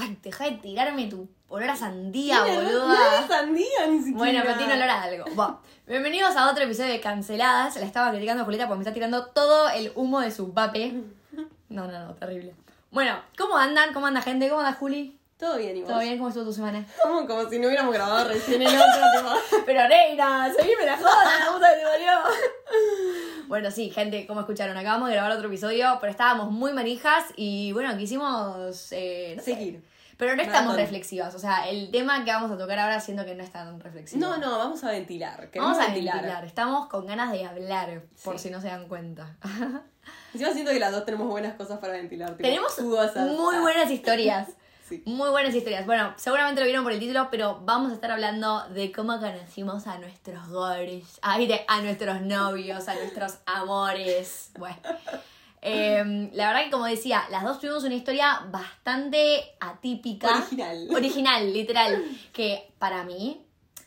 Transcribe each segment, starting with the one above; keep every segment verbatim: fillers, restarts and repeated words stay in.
Ay, deja de tirarme tu olor a sandía, ¿Tiene boluda. olor a sandía ni siquiera? Bueno, pero tiene olor a algo. Bueno, bienvenidos a otro episodio de Canceladas. La estaba criticando a Julieta porque me está tirando todo el humo de su pape. No, no, no, terrible. Bueno, ¿cómo andan? ¿Cómo anda, gente? ¿Cómo anda, Juli? Todo bien, ¿y vos? ¿Todo bien? ¿Cómo estuvo tu semana? Como, como si no hubiéramos grabado recién el otro tema. Pero negra, seguime la joda, la puta que te parió. Bueno, sí, gente, como escucharon, acabamos de grabar otro episodio, pero estábamos muy manijas y bueno, quisimos eh, no sé, seguir. Pero no estamos Maratón. reflexivas, o sea, el tema que vamos a tocar ahora siento que no es tan reflexivo. No, no, vamos a ventilar. Queremos Vamos a ventilar. Estamos con ganas de hablar, por Sí. si no se dan cuenta. Encima siento que las dos tenemos buenas cosas para ventilar. Tipo, Tenemos jugosas. muy Ah. buenas historias. Sí. Muy buenas historias. Bueno, seguramente lo vieron por el título, pero vamos a estar hablando de cómo conocimos a nuestros gores, a, a nuestros novios, a nuestros amores. Bueno. Eh, la verdad que, como decía, las dos tuvimos una historia bastante atípica. Original. Original, literal. Que para mí,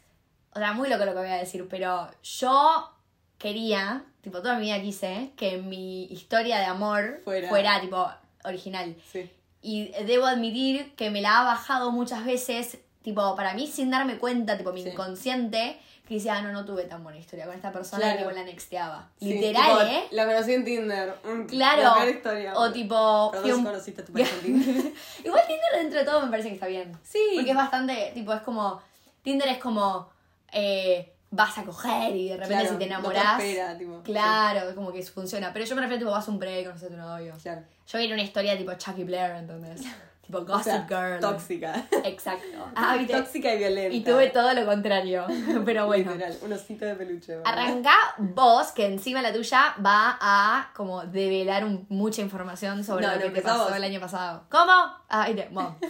o sea, muy loco lo que voy a decir, pero yo quería, tipo, toda mi vida quise que mi historia de amor Fuera. fuera tipo, original. Sí. Y debo admitir que me la ha bajado muchas veces, tipo, para mí sin darme cuenta, tipo, mi Sí. inconsciente, que decía, ah, no, no tuve tan buena historia con esta persona, Claro. y tipo, la nexteaba. Sí, Literal, tipo, ¿eh? La conocí en Tinder. Mm, Claro. La peor historia. O tipo... Pero fui vos un- conociste a tu pareja en Tinder. Igual Tinder dentro de todo me parece que está bien. Sí. Porque es bastante, tipo, es como... Tinder es como... Eh, vas a coger y de repente Claro, si te no te enamorás... espera, tipo, claro, como que funciona. Pero yo me refiero, tipo, vas a un break, conoces a tu novio. Claro. Yo quería una historia tipo Chucky Blair, ¿entendés? Tipo Gossip O sea, Girl. tóxica. Exacto. Ah, ¿viste? Tóxica y violenta. Y tuve todo lo contrario. Pero bueno. Literal, un osito de peluche. ¿verdad? Arranca vos, que encima la tuya va a como develar un- mucha información sobre No, lo no, que te empezá pasó vos. el año pasado. ¿Cómo? Ah, ahí te, bueno.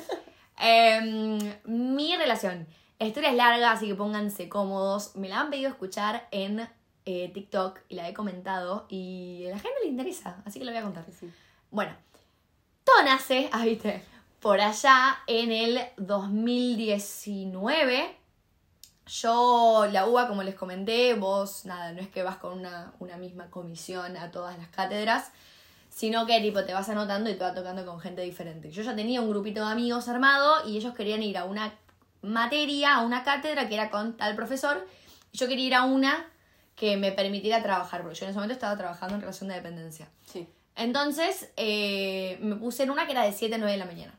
Em, mi relación. La historia es larga, así que pónganse cómodos. Me la han pedido escuchar en eh, TikTok y la he comentado y a la gente le interesa, así que lo voy a contar. Sí. Bueno, todo nace, ah, viste, por allá en el dos mil diecinueve. Yo, la U B A, como les comenté, vos, nada, no es que vas con una, una misma comisión a todas las cátedras, sino que tipo te vas anotando y te va tocando con gente diferente. Yo ya tenía un grupito de amigos armado y ellos querían ir a una materia, a una cátedra que era con tal profesor, y yo quería ir a una que me permitiera trabajar, porque yo en ese momento estaba trabajando en relación de dependencia. Sí. Entonces, eh, me puse en una que era de siete a nueve de la mañana.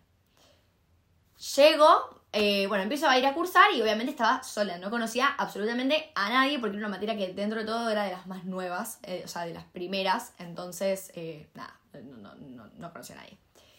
Llego, eh, bueno, empiezo a ir a cursar y obviamente estaba sola. No conocía absolutamente a nadie porque era una materia que dentro de todo era de las más nuevas, eh, o sea, de las primeras. Entonces, eh, nada, no, no, no, no conocía a nadie.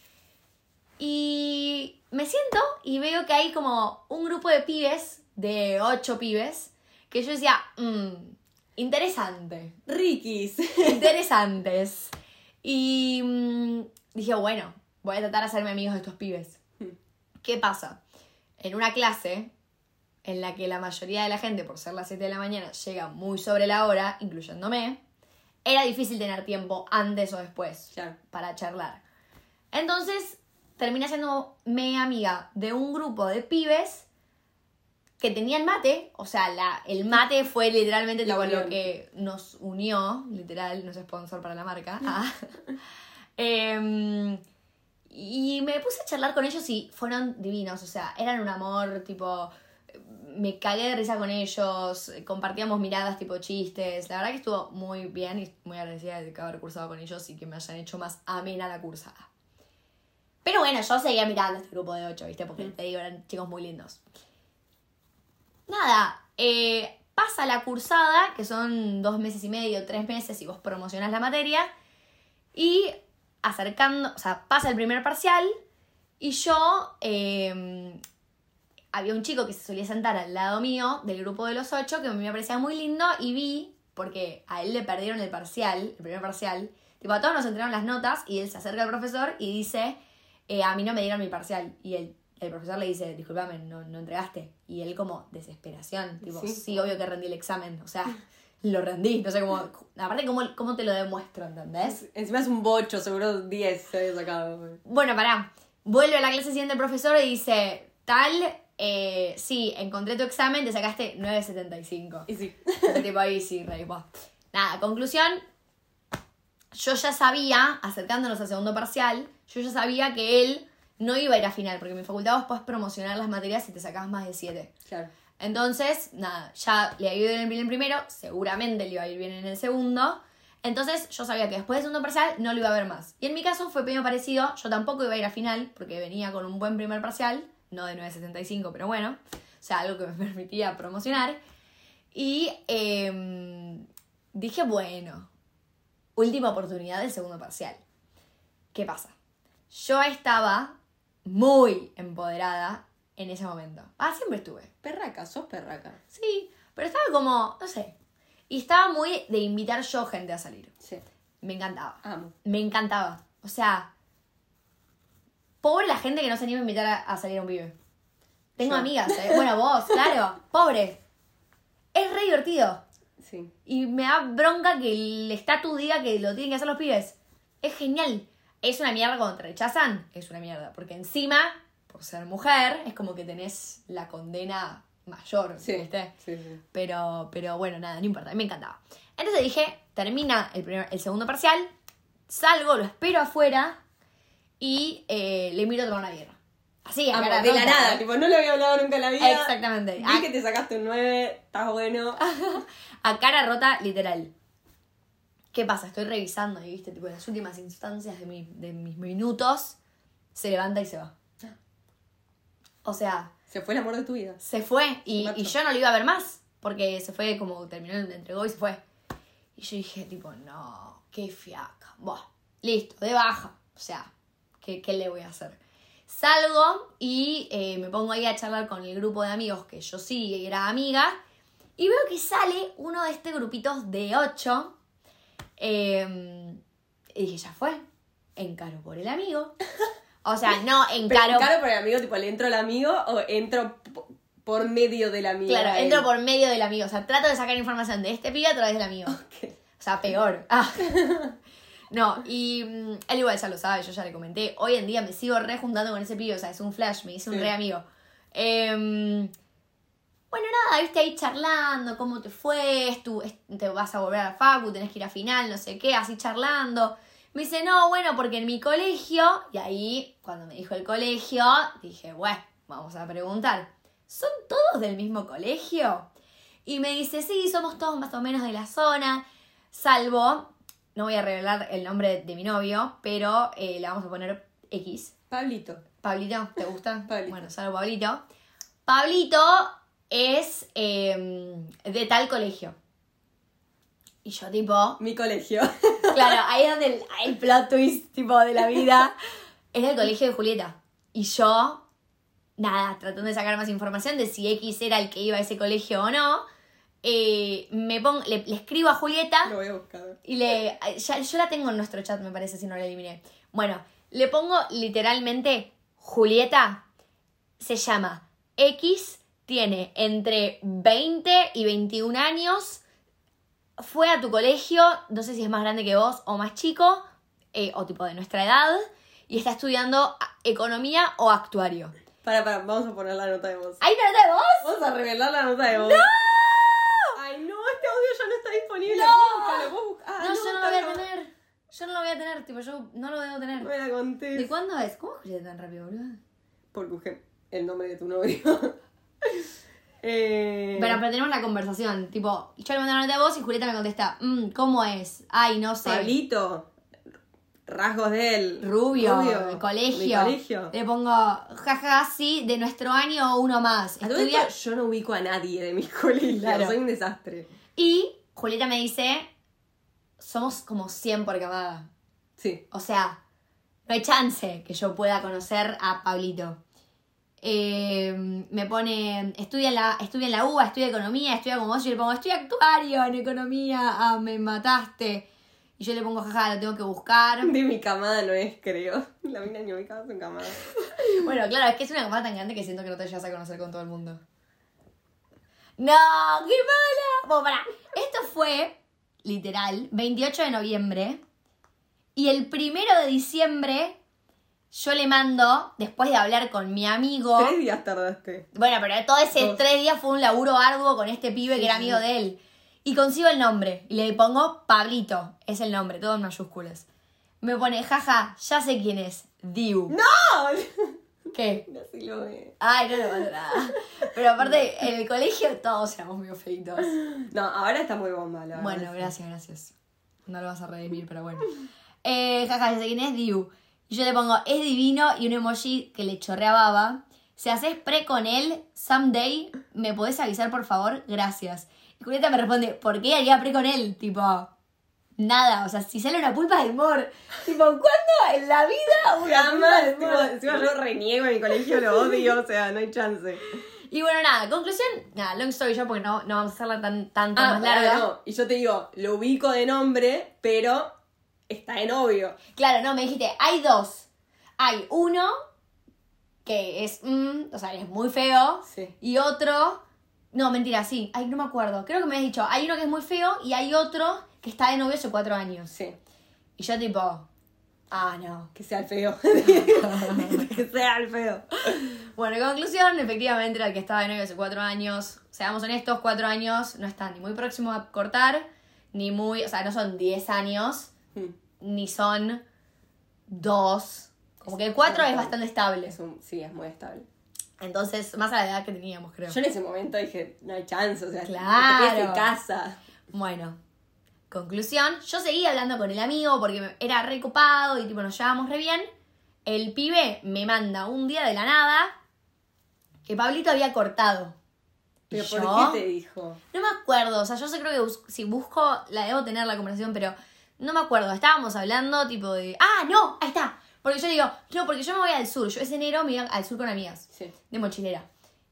Y me siento y veo que hay como un grupo de pibes, de ocho pibes, que yo decía, mmm, interesante. Rikis. Interesantes. Y mmm, dije, bueno, voy a tratar de hacerme amigos de estos pibes. ¿Qué pasa? En una clase en la que la mayoría de la gente, por ser las siete de la mañana, llega muy sobre la hora, incluyéndome, era difícil tener tiempo antes o después Claro. para charlar. Entonces, terminé haciéndome amiga de un grupo de pibes que tenían mate, o sea, la, el mate fue literalmente La tipo, lo unión. que nos unió, literal, no es sponsor para la marca. Ah. Em, y me puse a charlar con ellos y fueron divinos, o sea, eran un amor, tipo, me cagué de risa con ellos, compartíamos miradas, tipo chistes, la verdad que estuvo muy bien y muy agradecida de haber cursado con ellos y que me hayan hecho más amena la cursada. Pero bueno, yo seguía mirando a este grupo de ocho, ¿viste? Porque te digo, eran chicos muy lindos. Nada, eh, pasa la cursada, que son dos meses y medio, tres meses, y vos promocionás la materia, y acercando, o sea, pasa el primer parcial, y yo, eh, había un chico que se solía sentar al lado mío, del grupo de los ocho, que a mí me parecía muy lindo, y vi, porque a él le perdieron el parcial, el primer parcial, tipo, a todos nos entregaron las notas, y él se acerca al profesor y dice, eh, a mí no me dieron mi parcial, y él, el profesor le dice, discúlpame, no, no entregaste. Y él como, desesperación, tipo, sí. sí, obvio que rendí el examen, o sea, lo rendí, no sé cómo, aparte cómo, cómo te lo demuestro, ¿entendés? Encima es un bocho, seguro diez se había sacado. Bueno, pará, vuelve a la clase siguiente el profesor y dice, tal, eh, sí, encontré tu examen, te sacaste nueve setenta y cinco. Y sí. Este tipo ahí sí, rey, bah. Nada, conclusión, yo ya sabía, acercándonos al segundo parcial, yo ya sabía que él no iba a ir a final, porque en mi facultad vos podés promocionar las materias si te sacás más de siete. Claro. Entonces, nada, ya le iba bien en el primero, seguramente le iba a ir bien en el segundo. Entonces yo sabía que después del segundo parcial no lo iba a ver más. Y en mi caso fue medio parecido, yo tampoco iba a ir a final, porque venía con un buen primer parcial, no de nueve setenta y cinco, pero bueno, o sea, algo que me permitía promocionar. Y eh, dije, bueno, última oportunidad del segundo parcial. ¿Qué pasa? Yo estaba muy empoderada en ese momento. Ah, siempre estuve. Perraca, sos perraca. Sí, pero estaba como, no sé. Y estaba muy de invitar yo gente a salir. Sí. Me encantaba. Amo. Me encantaba. O sea, pobre la gente que no se anima a invitar a, a salir a un pibe. Tengo Yo. amigas, ¿eh? Bueno, vos, claro. Pobre. Es re divertido. Sí. Y me da bronca que el estatus diga que lo tienen que hacer los pibes. Es genial. Es una mierda cuando te rechazan. Es una mierda. Porque encima, por ser mujer, es como que tenés la condena mayor, Sí. ¿viste? Sí, sí. Pero, pero bueno, nada, no importa. Me encantaba. Entonces dije, termina el, primer, el segundo parcial. Salgo, lo espero afuera. Y eh, le invito a tomar una birra. Así, a Amo, cara de la rota, nada, ¿eh? tipo, no le había hablado nunca en la vida. Exactamente. Vi A- que te sacaste un nueve, estás bueno. A cara rota, literal. ¿Qué pasa? Estoy revisando y, viste, tipo, en las últimas instancias de, mi, de mis minutos, se levanta y se va. O sea, Se fue el amor de tu vida. se fue y, Se marchó. y yo no lo iba a ver más, porque se fue como terminó, le entregó y se fue. Y yo dije, tipo, no, qué fiaca. Buah, listo, de baja. O sea, ¿qué, qué le voy a hacer? Salgo y eh, me pongo ahí a charlar con el grupo de amigos que yo sí era amiga. Y veo que sale uno de este grupitos de ocho. Eh, y dije, ya fue. Encaro por el amigo. O sea, no Pero encaro. caro por el amigo, tipo, ¿le entro al amigo o entro p- por medio del amigo? Claro, a él? entro por medio del amigo. O sea, trato de sacar información de este pibe a través del amigo. Ok. O sea, peor. Ah. No, y mm, él igual ya lo sabe, yo ya le comenté. Hoy en día me sigo re juntando con ese pibe, o sea, es un flash, me hice un Sí. re amigo. Eh, bueno, nada, viste ahí charlando, cómo te fue, tú te vas a volver a la facu, tenés que ir a final, no sé qué, así charlando. Me dice, no, bueno, porque en mi colegio, y ahí, cuando me dijo el colegio, dije, bueno, vamos a preguntar, ¿son todos del mismo colegio? Y me dice, sí, somos todos más o menos de la zona, salvo, no voy a revelar el nombre de mi novio, pero eh, le vamos a poner X. Pablito. Pablito, ¿te gusta? Pablito. Bueno, salvo Pablito. Pablito es eh, de tal colegio. Y yo tipo, Mi colegio. claro, ahí es donde el, el plot twist tipo de la vida. Es el colegio de Julieta. Y yo, nada, tratando de sacar más información de si X era el que iba a ese colegio o no. Eh, me pongo, le, le escribo a Julieta. Lo voy a buscar. Y le. Ya, yo la tengo en nuestro chat, me parece, si no la eliminé. Bueno, le pongo literalmente Julieta. Se llama X, tiene entre veinte y veintiún años. Fue a tu colegio, no sé si es más grande que vos o más chico, eh, o tipo de nuestra edad, y está estudiando economía o actuario. Para, para, vamos a poner la nota de voz. ¿Hay una nota de voz? Vamos a revelar la nota de voz. ¡No! Ay, no, este audio ya no está disponible. ¡No! ¿Puedo buscarlo? ¿Puedo buscar? Ah, No, yo no lo voy a está- tener. Yo no lo voy a tener, tipo, yo no lo debo No tener. me la contés. ¿De cuándo es? ¿Cómo escuché tan rápido, boludo? Porque busqué el nombre de tu novio. eh... Pero, pero tenemos la conversación, tipo, yo le mando una nota de voz y Julieta me contesta, mm, ¿cómo es? Ay, no sé. Pablito. Rasgos de él. Rubio, Rubio. el colegio. Mi colegio. Le pongo, jaja, sí, de nuestro año uno más. A todo Estudia... esto, yo no ubico a nadie de mi colegio. Claro. Soy un desastre. Y Julieta me dice, somos como cien por camada. Sí. O sea, no hay chance que yo pueda conocer a Pablito. Eh, me pone, estudia en, la, estudia en la U B A, estudia economía, estudia como vos. Y yo le pongo, estudia actuario en economía. Ah, me mataste. Y yo le pongo, jaja, lo tengo que buscar. De mi camada no es, creo. La mina ni ubicada en camada. Bueno, claro, es que es una camada tan grande que siento que no te llegas a conocer con todo el mundo. ¡No! ¡Qué mala! Bueno, pará. Esto fue, literal, veintiocho de noviembre. Y el primero de diciembre yo le mando, después de hablar con mi amigo... Tres días tardaste. Bueno, pero todo ese Dos. tres días fue un laburo arduo con este pibe Sí, que era sí. amigo de él. Y consigo el nombre. Y le pongo Pablito. Es el nombre, todo en mayúsculas. Me pone, jaja, ya sé quién es. Diu. ¡No! ¿Qué? No sé lo ve. Ay, no le pasa nada. Pero aparte, en el colegio todos éramos medio feitos. No, ahora está muy bomba, la verdad. Bueno, gracias, gracias. No lo vas a redimir, pero bueno. Eh, jaja, ya sé quién es Diu. Y yo le pongo, es divino y un emoji que le chorrea baba. Si haces pre con él, someday, ¿me podés avisar, por favor? Gracias. Y Julieta me responde, ¿por qué haría pre con él? Tipo, nada. O sea, si sale una pulpa de humor. Tipo, ¿cuándo en la vida una pulpa Jamás, de tipo, humor? encima yo reniego en mi colegio, lo odio, o sea, no hay chance. Y bueno, nada, conclusión, nada, long story short, porque no, no vamos a hacerla tan, tanto Ah, más larga. no, y yo te digo, lo ubico de nombre, pero está de novio. Claro, no, me dijiste, hay dos. Hay uno que es, mm, o sea, es muy feo. Sí. Y otro, no, mentira, sí, ay, no me acuerdo. Creo que me has dicho, hay uno que es muy feo y hay otro que está de novio hace cuatro años. Sí. Y yo tipo, ah, no. Que sea el feo. Que sea el feo. Bueno, en conclusión, efectivamente era el que estaba de novio hace cuatro años. Seamos honestos, cuatro años no están ni muy próximos a cortar, ni muy, o sea, no son diez años, Hmm. ni son dos. Como que el cuatro es bastante estable. Es un, sí, es muy estable. Entonces, más a la edad que teníamos, creo. Yo en ese momento dije, no hay chance, o sea, Claro. te quedes en casa. Bueno, conclusión, yo seguía hablando con el amigo porque me- era re copado y tipo nos llevábamos re bien. El pibe me manda un día de la nada que Pablito había cortado. ¿Pero ¿Y por yo? qué te dijo? No me acuerdo, o sea, yo sé creo que bus- si busco, la debo tener la conversación, pero no me acuerdo. Estábamos hablando tipo de... ¡Ah, no! Ahí está. Porque yo digo, no, porque yo me voy al sur. Yo ese enero me iba al sur con amigas. Sí. De mochilera.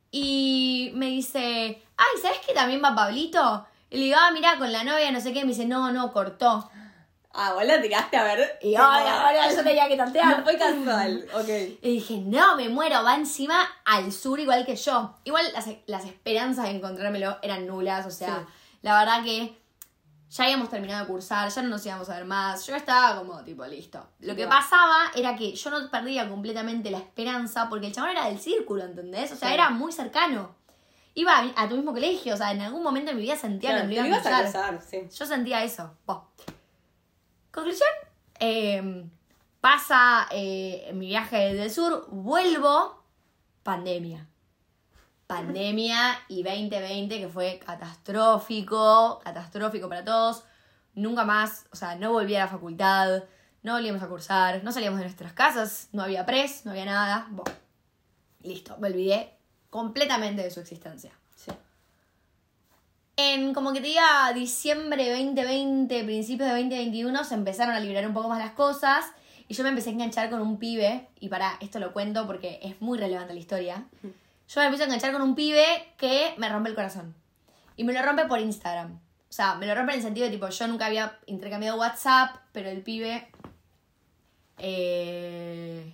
Y me dice, ay, ¿sabes que también va Pablito? Y le digo, ah, mirá, con la novia, no sé qué. Me dice, no, no, cortó. Ah, vos la tiraste a ver. Y ay, ahora yo tenía que No tantear. fue casual, ok. Y dije, no, me muero, va encima al sur igual que yo. Igual las, las esperanzas de encontrármelo eran nulas, o sea, Sí. la verdad que ya habíamos terminado de cursar, ya no nos íbamos a ver más, yo estaba como tipo listo. Lo que Ya. pasaba era que yo no perdía completamente la esperanza porque el chabón era del círculo, ¿entendés? O sea, Sí. era muy cercano. Iba a, a tu mismo colegio, o sea, en algún momento de mi vida sentía Claro, que te me lo lo iba ibas a a cruzar. cruzar, sí. Yo sentía eso. Buah. Conclusión, eh, pasa eh, mi viaje del sur, vuelvo, pandemia. Pandemia y veinte veinte que fue catastrófico, catastrófico para todos. Nunca más, o sea, no volví a la facultad, no volvíamos a cursar, no salíamos de nuestras casas, no había pres, no había nada. Bueno, listo, me olvidé completamente de su existencia. Sí. En como que te diga diciembre veinte veinte, principios de veinte veintiuno, se empezaron a liberar un poco más las cosas y yo me empecé a enganchar con un pibe, y pará, esto lo cuento porque es muy relevante la historia. Yo me empecé a enganchar con un pibe que me rompe el corazón. Y me lo rompe por Instagram. O sea, me lo rompe en el sentido de tipo, yo nunca había intercambiado WhatsApp, pero el pibe... Eh...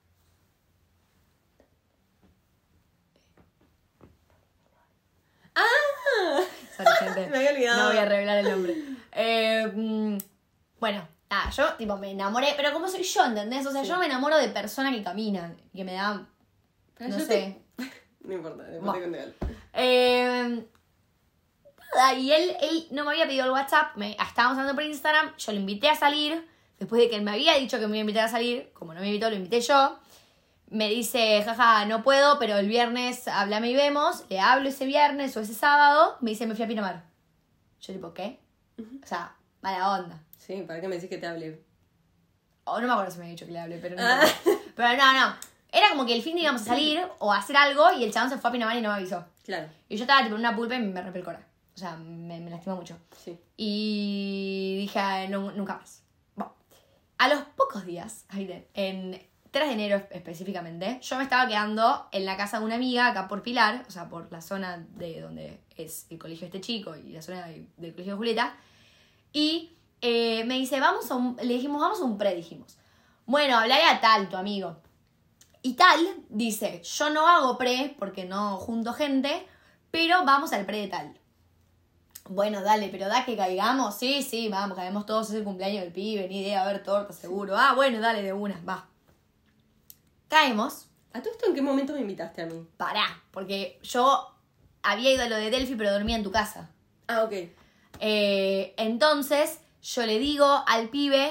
¡Ah! Sorry, gente. Me había olvidado. No voy a revelar el nombre. Eh, mm, bueno, nada, yo tipo me enamoré, pero como soy yo, ¿entendés? O sea, Sí. yo me enamoro de personas que caminan, que me dan, Pero no yo sé. te- No importa, después Buah. te cuento algo. Eh, nada, y él, él no me había pedido el WhatsApp, me, estábamos hablando por Instagram, yo lo invité a salir, después de que él me había dicho que me iba a invitar a salir, como no me invitó, lo invité yo. Me dice, jaja, no puedo, pero el viernes háblame y vemos. Le hablo ese viernes o ese sábado, me dice, me fui a Pinamar. Yo tipo, ¿qué? O sea, mala onda. Sí, ¿para qué me decís que te hable? O no me acuerdo si me había dicho que le hablé, pero no. Ah. Pero no, no. Era como que el fin de íbamos a salir o a hacer algo y el chabón se fue a Pinamar y no me avisó. Claro, Y yo estaba tipo en una pulpa y me rompió el corazón. O sea, me, me lastimó mucho. sí. Y dije, "Ah, no, nunca más". Bueno, a los pocos días, ahí en tres de enero específicamente, yo me estaba quedando en la casa de una amiga acá por Pilar, o sea, por la zona de donde es el colegio de este chico y la zona de- del colegio de Julieta. Y eh, me dice, vamos a un... Le dijimos, vamos a un pre, dijimos. Bueno, hablaré a tal, tu amigo. Y tal dice, yo no hago pre porque no junto gente, pero vamos al pre de tal. Bueno, dale, pero da que caigamos. Sí, sí, vamos, caemos todos, es el cumpleaños del pibe, ni idea, a ver torta, seguro. Ah, bueno, dale, de una, va. Caemos, ¿A todo esto en qué momento me invitaste a mí? pará, porque yo había ido a lo de Delphi, pero dormía en tu casa. Ah, ok. Eh, entonces, yo le digo al pibe,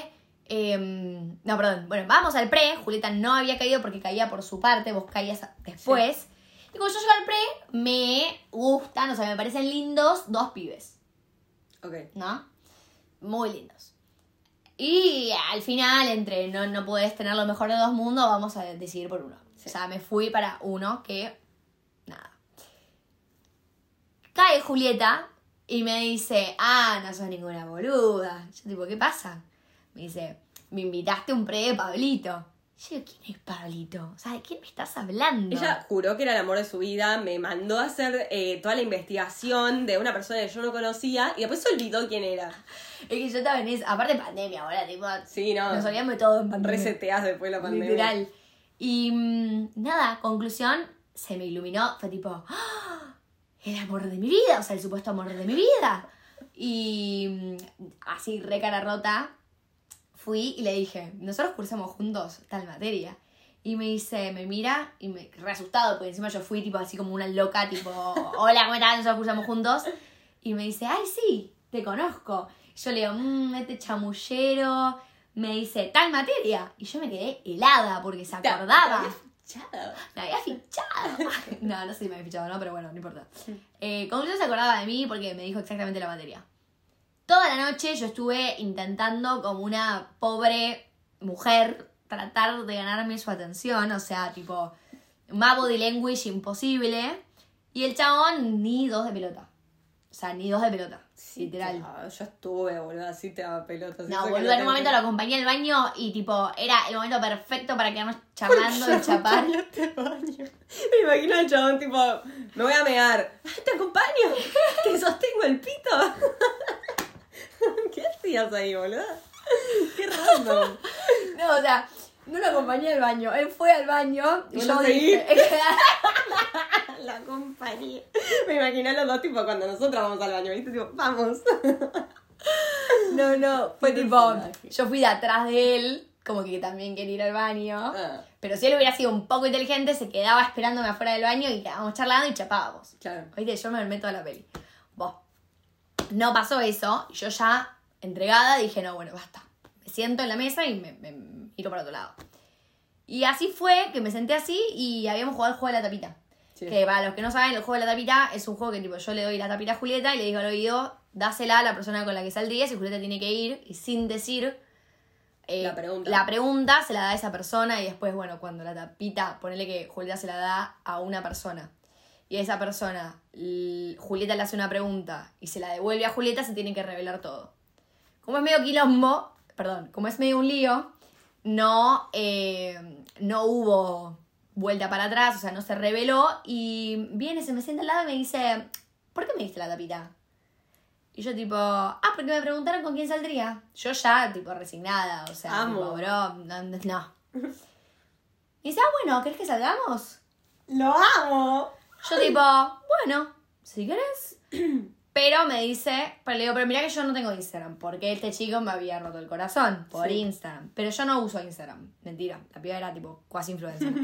Eh, no, perdón. Bueno, vamos al pre. Julieta no había caído porque caía por su parte. Vos caías después. Sí. Y cuando yo llego al pre, me gustan, o sea, me parecen lindos dos pibes. Ok. ¿No? Muy lindos. Y al final, entre no, no podés tener lo mejor de dos mundos, vamos a decidir por uno. Sí. O sea, me fui para uno que... Nada. Cae Julieta y me dice, ah, no sos ninguna boluda. Yo tipo, ¿qué pasa? Me dice, me invitaste a un pre de Pablito. Yo digo, ¿quién es Pablito? O sea, ¿de quién me estás hablando? Ella juró que era el amor de su vida, me mandó a hacer eh, toda la investigación de una persona que yo no conocía y después se olvidó quién era. Es que yo estaba en eso, aparte pandemia ahora, tipo, sí, no, nos olvidamos de todo en pandemia. Reseteás después de la pandemia. Literal. Y mmm, nada, conclusión, se me iluminó, fue tipo, ¡oh! El amor de mi vida, o sea, el supuesto amor de mi vida. Y mmm, así, re cara rota, fui y le dije, nosotros cursamos juntos tal materia. Y me dice, me mira y me re asustado, porque encima yo fui tipo así como una loca, tipo, hola, ¿cómo estás? Nosotros cursamos juntos. Y me dice, ay, sí, te conozco. Y yo le digo, mmm, este chamullero. Me dice, tal materia. Y yo me quedé helada porque se acordaba. Me había fichado. Me había fichado. No, no sé si me había fichado o no, pero bueno, no importa. Eh, conclusión, se acordaba de mí porque me dijo exactamente la materia. Toda la noche yo estuve intentando como una pobre mujer tratar de ganarme su atención, o sea, tipo, más body language imposible, y el chabón ni dos de pelota. O sea, ni dos de pelota, sí, literal. Claro, yo estuve, boludo, así te daba pelota. No, boludo, en un momento lo acompañé al baño y tipo, era el momento perfecto para quedarnos charlando y chapar. Me imagino al chabón tipo, me voy a mear. ¿Te acompaño? ¿Te sostengo el pito? ¿Qué hacías ahí, boludo? Qué raro. No, o sea, no lo acompañé al baño. Él fue al baño y yo dije... La acompañé. Me imagino a los dos, tipo, cuando nosotros vamos al baño, ¿viste? Tipo, vamos. No, no, fue tipo, yo fui de atrás de él, como que también quería ir al baño. Ah. Pero si él hubiera sido un poco inteligente, se quedaba esperándome afuera del baño y quedábamos charlando y chapábamos. Claro. Oíste, yo me meto a la peli. Vos. No pasó eso, y yo ya, entregada, dije, no, bueno, basta. Me siento en la mesa y me, me miro para otro lado. Y así fue, que me senté así y habíamos jugado el juego de la tapita. Sí. Que para los que no saben, el juego de la tapita es un juego que tipo yo le doy la tapita a Julieta y le digo al oído, dásela a la persona con la que saldrías y Julieta tiene que ir y sin decir eh, la, pregunta. la pregunta se la da a esa persona y después, bueno, cuando la tapita, ponele que Julieta se la da a una persona y a esa persona, l- Julieta le hace una pregunta y se la devuelve a Julieta, se tiene que revelar todo. Como es medio quilombo, perdón, como es medio un lío, no, eh, no hubo vuelta para atrás, o sea, no se reveló y viene, se me sienta al lado y me dice, ¿por qué me diste la tapita? Y yo tipo, ah, porque me preguntaron con quién saldría. Yo ya, tipo, resignada, o sea, Amo. tipo, bro, no. no. Y dice, ah, bueno, ¿querés que salgamos? ¡Lo amo! Yo tipo, bueno, si querés. Pero me dice, pero le digo, pero mirá que yo no tengo Instagram, porque este chico me había roto el corazón por sí. Instagram. Pero yo no uso Instagram, mentira, la piba era tipo cuasi influencer.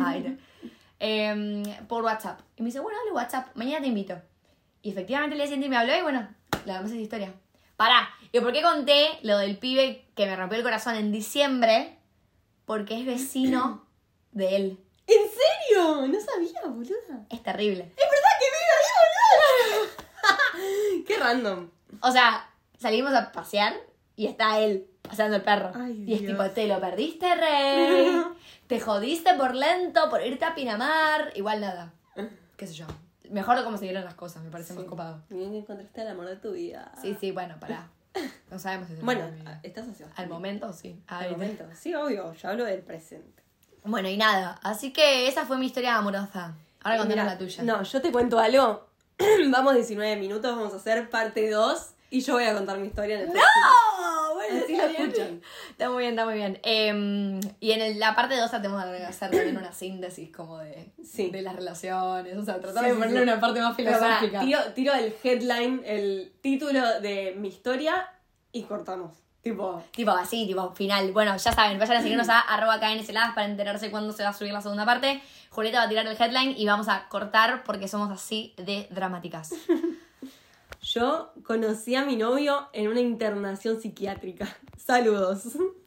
eh, por WhatsApp. Y me dice, bueno, dale WhatsApp, mañana te invito. Y efectivamente el día siguiente me habló y bueno, le damos esa historia. Pará, ¿y por qué conté lo del pibe que me rompió el corazón en diciembre? Porque es vecino de él. ¿En serio? No sabía, boluda. Es terrible. ¿Es verdad que vive ahí, boluda? Qué random. O sea, salimos a pasear y está él paseando el perro. Ay, y es Dios. tipo, te lo perdiste, rey. Te jodiste por lento, por irte a Pinamar. Igual nada. Qué sé yo. Mejor de cómo se dieron las cosas, me parece sí. más copado. Bien que encontraste el amor de tu vida. Sí, sí, bueno, pará. No sabemos si es el Bueno, amor de mi vida. estás así. Al momento, sí. Al momento. Sí, obvio. Yo hablo del presente. Bueno, y nada. Así que esa fue mi historia amorosa. Ahora Eh, contanos mira, la tuya. No, yo te cuento algo. Vamos diecinueve minutos, vamos a hacer parte dos y yo voy a contar mi historia en el próximo. ¡No! Bueno, así lo escuchan. Está muy bien, está muy bien. Eh, y en el, la parte dos tratemos de hacer también una síntesis como de, sí. de las relaciones. O sea, tratar sí, de sí, ponerle sí. una parte más filosófica. Para, tiro, tiro el headline, el título de mi historia y cortamos. Tipo, tipo así, tipo final. Bueno, ya saben, vayan a seguirnos a arroba knseladas para enterarse cuándo se va a subir la segunda parte. Julieta va a tirar el headline y vamos a cortar porque somos así de dramáticas. Yo conocí a mi novio en una internación psiquiátrica. Saludos.